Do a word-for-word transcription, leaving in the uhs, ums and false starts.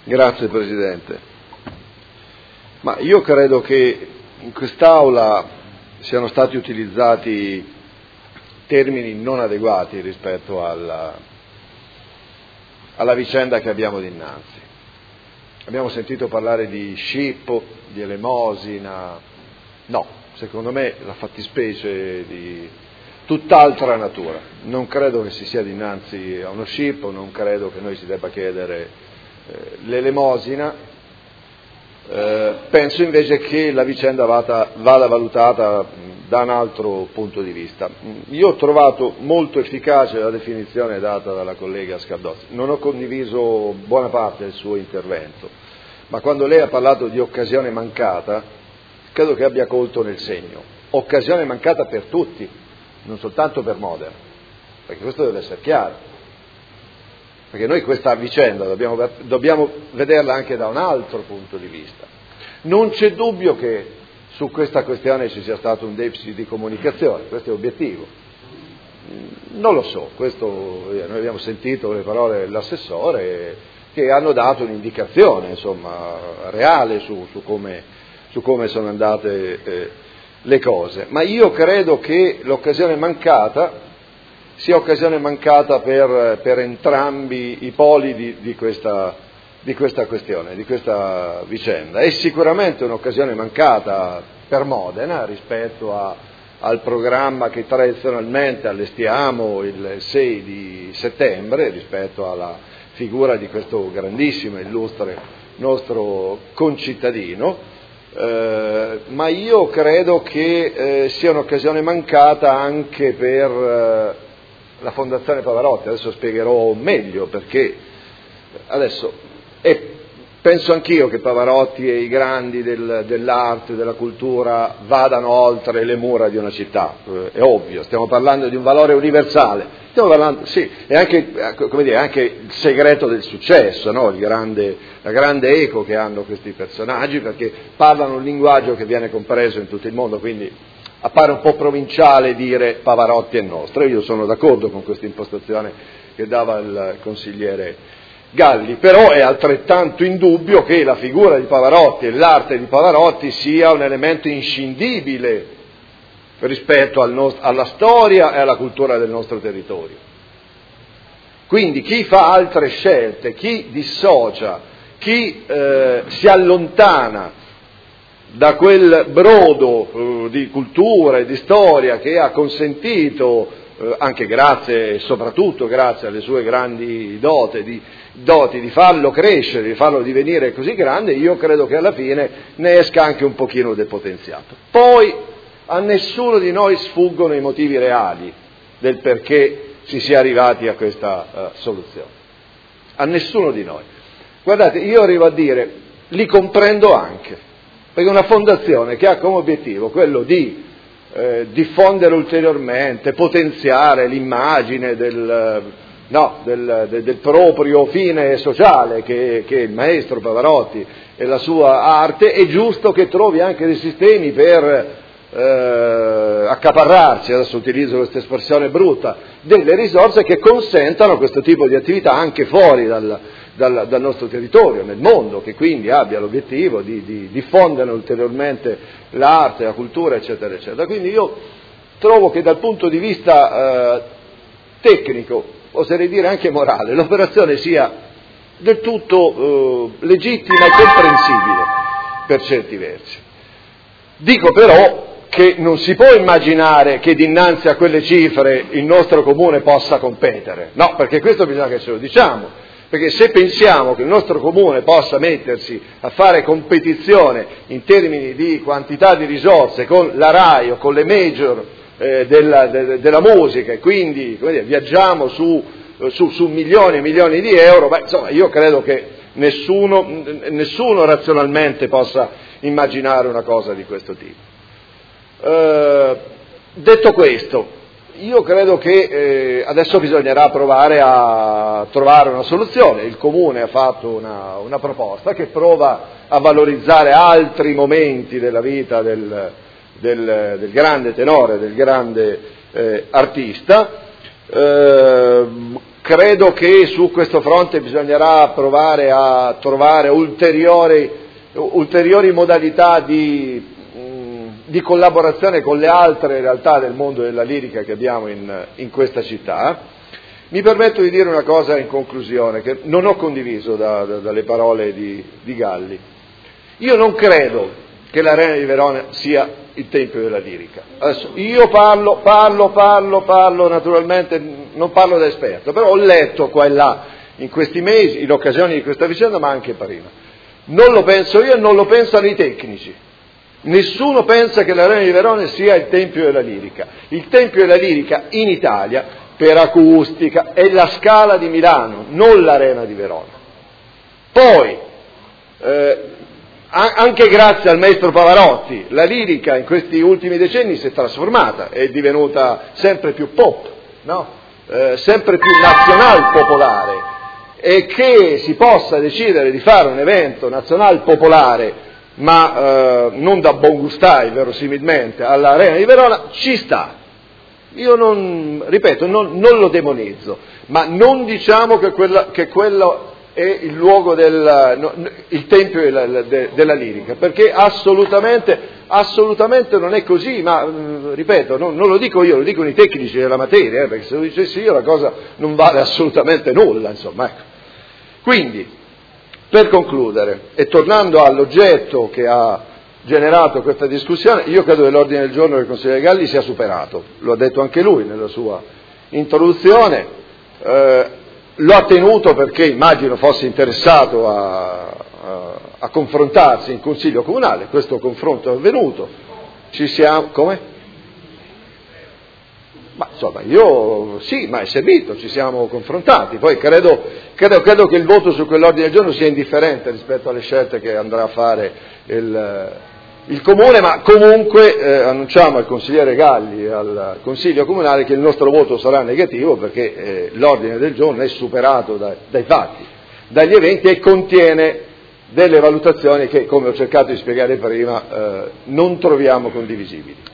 Grazie Presidente. Ma io credo che in quest'Aula siano stati utilizzati termini non adeguati rispetto alla, alla vicenda che abbiamo dinanzi. Abbiamo sentito parlare di scippo, di elemosina. No, secondo me la fattispecie di tutt'altra natura. Non credo che si sia dinanzi a uno scippo, non credo che noi si debba chiedere eh, l'elemosina. Eh, penso invece che la vicenda vada, vada valutata da un altro punto di vista. Io ho trovato molto efficace la definizione data dalla collega Scardozzi. Non ho condiviso buona parte del suo intervento, ma quando lei ha parlato di occasione mancata, credo che abbia colto nel segno. Occasione mancata per tutti, non soltanto per Modena, perché questo deve essere chiaro. Perché noi questa vicenda dobbiamo, dobbiamo vederla anche da un altro punto di vista. Non c'è dubbio che su questa questione ci sia stato un deficit di comunicazione, questo è obiettivo. Non lo so, questo, noi abbiamo sentito le parole dell'assessore che hanno dato un'indicazione, insomma, reale su, su, come, su come sono andate eh, le cose. Ma io credo che l'occasione mancata sia occasione mancata per, per entrambi i poli di, di, questa, di questa questione, di questa vicenda. È sicuramente un'occasione mancata per Modena rispetto a, al programma che tradizionalmente allestiamo il sei di settembre, rispetto alla figura di questo grandissimo e illustre nostro concittadino, eh, ma io credo che eh, sia un'occasione mancata anche per eh, la Fondazione Pavarotti. Adesso spiegherò meglio perché. Adesso, e penso anch'io che Pavarotti e i grandi del, dell'arte, della cultura vadano oltre le mura di una città, è ovvio, stiamo parlando di un valore universale, stiamo parlando, sì, è anche, come dire, anche il segreto del successo, no? il grande, la grande eco che hanno questi personaggi, perché parlano un linguaggio che viene compreso in tutto il mondo, quindi appare un po' provinciale dire Pavarotti è nostro. Io sono d'accordo con questa impostazione che dava il consigliere Galli, però è altrettanto indubbio che la figura di Pavarotti e l'arte di Pavarotti sia un elemento inscindibile rispetto al nost- alla storia e alla cultura del nostro territorio. Quindi chi fa altre scelte, chi dissocia, chi eh, si allontana da quel brodo eh, di cultura e di storia che ha consentito, eh, anche grazie e soprattutto grazie alle sue grandi doti di, doti, di farlo crescere, di farlo divenire così grande, io credo che alla fine ne esca anche un pochino depotenziato. Poi a nessuno di noi sfuggono i motivi reali del perché si sia arrivati a questa uh, soluzione. A nessuno di noi. Guardate, io arrivo a dire, li comprendo anche. Perché una fondazione che ha come obiettivo quello di eh, diffondere ulteriormente, potenziare l'immagine del, no, del, del, del proprio fine sociale che, che è il maestro Pavarotti e la sua arte, è giusto che trovi anche dei sistemi per eh, accaparrarsi, adesso utilizzo questa espressione brutta, delle risorse che consentano questo tipo di attività anche fuori dal Dal, dal nostro territorio, nel mondo, che quindi abbia l'obiettivo di, di diffondere ulteriormente l'arte, la cultura, eccetera, eccetera. Quindi io trovo che dal punto di vista eh, tecnico, oserei dire anche morale, l'operazione sia del tutto eh, legittima e comprensibile per certi versi. Dico però che non si può immaginare che dinanzi a quelle cifre il nostro comune possa competere, no, perché questo bisogna che ce lo diciamo. Perché se pensiamo che il nostro comune possa mettersi a fare competizione in termini di quantità di risorse con la RAI o con le major eh, della, de, della musica, e quindi come dire, viaggiamo su, su, su milioni e milioni di euro, beh, insomma, io credo che nessuno, nessuno razionalmente possa immaginare una cosa di questo tipo. Eh, detto questo, io credo che eh, adesso bisognerà provare a trovare una soluzione. Il Comune ha fatto una, una proposta che prova a valorizzare altri momenti della vita del, del, del grande tenore, del grande eh, artista. Eh, credo che su questo fronte bisognerà provare a trovare ulteriori, ulteriori modalità di, mh, di collaborazione con le altre realtà del mondo della lirica che abbiamo in, in questa città. Mi permetto di dire una cosa in conclusione, che non ho condiviso da, da, dalle parole di, di Galli. Io non credo che l'Arena di Verona sia il tempio della lirica. Adesso, io parlo, parlo, parlo, parlo, naturalmente non parlo da esperto, però ho letto qua e là in questi mesi, in occasione di questa vicenda, ma anche prima. Non lo penso io e non lo pensano i tecnici. Nessuno pensa che l'Arena di Verona sia il tempio della lirica. Il tempio della lirica in Italia, per acustica, è la Scala di Milano, non l'Arena di Verona. Poi, eh, anche grazie al maestro Pavarotti, la lirica in questi ultimi decenni si è trasformata, è divenuta sempre più pop, no? eh, sempre più nazional popolare, e che si possa decidere di fare un evento nazional popolare, ma eh, non da buon gustai verosimilmente, all'Arena di Verona, ci sta. Io non, ripeto, non, non lo demonizzo, ma non diciamo che, quella, che quello è il luogo del, no, il tempio della, de, della lirica, perché assolutamente, assolutamente non è così, ma ripeto, non, non lo dico io, lo dicono i tecnici della materia, eh, perché se lo dicessi io la cosa non vale assolutamente nulla, insomma, ecco. Quindi, per concludere, e tornando all'oggetto che ha generato questa discussione, io credo che l'ordine del giorno del consigliere Galli sia superato, lo ha detto anche lui nella sua introduzione, eh, lo ha tenuto perché immagino fosse interessato a, a, a confrontarsi in Consiglio Comunale, questo confronto è avvenuto, ci siamo, come? Ma insomma, io sì, ma è servito, ci siamo confrontati, poi credo, credo, credo che il voto su quell'ordine del giorno sia indifferente rispetto alle scelte che andrà a fare il, il Comune, ma comunque eh, annunciamo al consigliere Galli e al Consiglio Comunale che il nostro voto sarà negativo perché eh, l'ordine del giorno è superato da, dai fatti, dagli eventi e contiene delle valutazioni che, come ho cercato di spiegare prima, eh, non troviamo condivisibili.